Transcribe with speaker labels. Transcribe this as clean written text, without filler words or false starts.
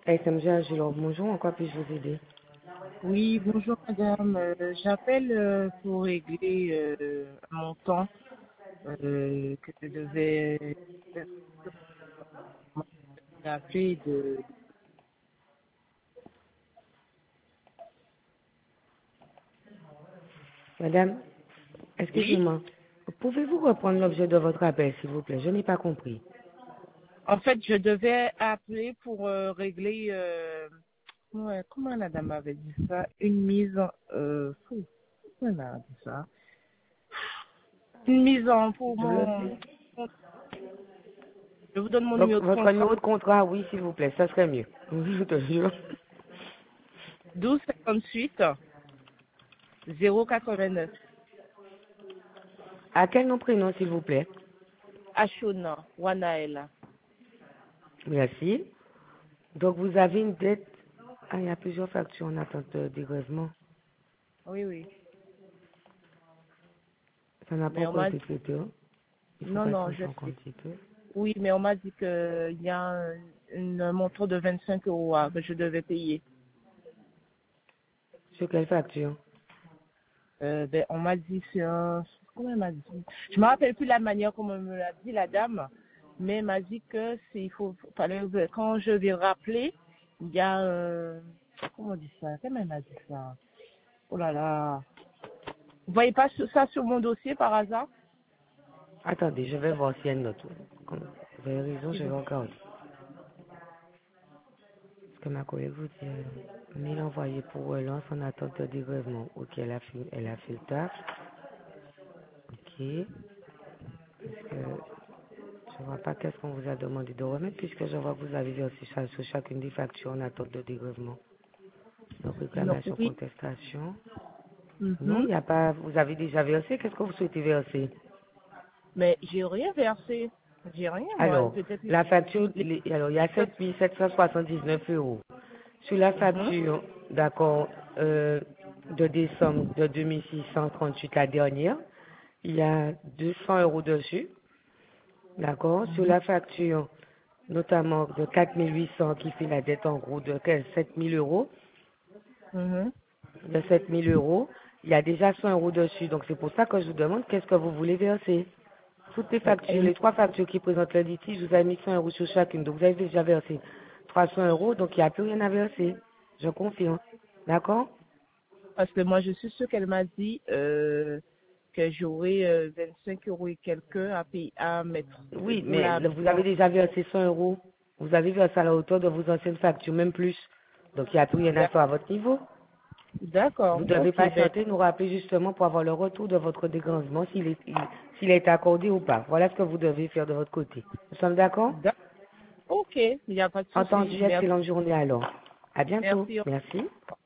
Speaker 1: SMG Agilor, bonjour, en quoi puis-je vous aider?
Speaker 2: Oui, bonjour madame. J'appelle pour régler un montant que je devais appeler de...
Speaker 1: Madame,
Speaker 2: Oui,
Speaker 1: excusez-moi, pouvez-vous reprendre l'objet de votre appel, s'il vous plaît? Je n'ai pas compris.
Speaker 2: en fait, je devais appeler pour régler... ouais, comment la dame avait dit ça? Une mise... comment elle a dit ça? Une mise en pour mon... Je vous donne mon
Speaker 1: Donc,
Speaker 2: numéro de
Speaker 1: votre
Speaker 2: contrat.
Speaker 1: numéro de contrat, oui, s'il vous plaît, ça serait mieux. Je te jure.
Speaker 2: 12 58 089.
Speaker 1: À quel nom prénom, s'il vous plaît?
Speaker 2: Ashona, Wanaela.
Speaker 1: Merci. Donc, vous avez une dette. Ah, il y a plusieurs factures en attente de dégrèvement.
Speaker 2: Oui, oui.
Speaker 1: Ça n'a pas
Speaker 2: Mais on
Speaker 1: encore
Speaker 2: m'a
Speaker 1: été traité, hein. Il faut
Speaker 2: Non, non,
Speaker 1: patienter
Speaker 2: je
Speaker 1: encore un
Speaker 2: sais.
Speaker 1: petit peu.
Speaker 2: Oui, mais on m'a dit qu'il y a un montant de 25 euros que je devais payer.
Speaker 1: Sur quelle facture?
Speaker 2: Ben, on m'a dit, comment elle m'a dit? Je me rappelle plus la manière comme elle me l'a dit, la dame, mais elle m'a dit que il faut, quand je vais rappeler, il y a, comment on dit ça? Comment elle m'a dit ça? Oh là là. Vous voyez pas ça sur mon dossier par hasard?
Speaker 1: Attendez, je vais voir s'il y a une note. Vous avez raison, je
Speaker 2: S'il
Speaker 1: vais
Speaker 2: vous
Speaker 1: regarder. Ce que ma collègue vous dit, mail envoyé pour relance en attente de dégrèvement. Ok, elle a fait le taf. Ok. Parce que je vois pas qu'est-ce qu'on vous a demandé de remettre puisque je vois que vous avez versé ça sur chacune des factures en attente de dégrèvement. Donc
Speaker 2: plaît. Non,
Speaker 1: réclamation,
Speaker 2: oui.
Speaker 1: contestation. Non, il
Speaker 2: Mhm.
Speaker 1: n'y a pas, vous avez déjà versé. Qu'est-ce que vous souhaitez verser?
Speaker 2: Mais j'ai rien versé. J'ai rien, moi.
Speaker 1: Alors,
Speaker 2: Peut-être
Speaker 1: la facture,
Speaker 2: les...
Speaker 1: alors il y a 7 779 euros. Sur la
Speaker 2: Mhm.
Speaker 1: facture, d'accord, de décembre de 2638, la dernière, il y a 200 euros dessus, d'accord. Sur
Speaker 2: Mhm.
Speaker 1: la facture, notamment de 4800 qui fait la dette en gros de 7000 euros,
Speaker 2: Mhm.
Speaker 1: de 7000 euros, il y a déjà 100 euros dessus. Donc c'est pour ça que je vous demande qu'est-ce que vous voulez verser. Toutes les
Speaker 2: Mais
Speaker 1: factures, les trois factures qui présentent le litige, vous avez mis 100 euros sur chacune. Donc vous avez déjà versé 300 euros, donc il n'y a plus rien à verser. Je confirme. D'accord?
Speaker 2: parce que moi, je suis sûre qu'elle m'a dit que j'aurais 25 euros et quelques à payer, à mettre
Speaker 1: Oui,
Speaker 2: pour
Speaker 1: mais
Speaker 2: la...
Speaker 1: vous avez déjà versé 100 euros. Vous avez versé à la hauteur de vos anciennes factures, même plus. Donc il n'y a plus rien à faire à votre niveau.
Speaker 2: D'accord,
Speaker 1: Vous devez
Speaker 2: ok, ben,
Speaker 1: patienter, nous rappeler justement pour avoir le retour de votre dégrèvement, s'il est accordé ou pas. Voilà ce que vous devez faire de votre côté. Nous sommes d'accord?
Speaker 2: ok, il n'y a pas de
Speaker 1: Entendu,
Speaker 2: souci. Merci,
Speaker 1: excellente journée alors. À bientôt.
Speaker 2: merci.
Speaker 1: Merci.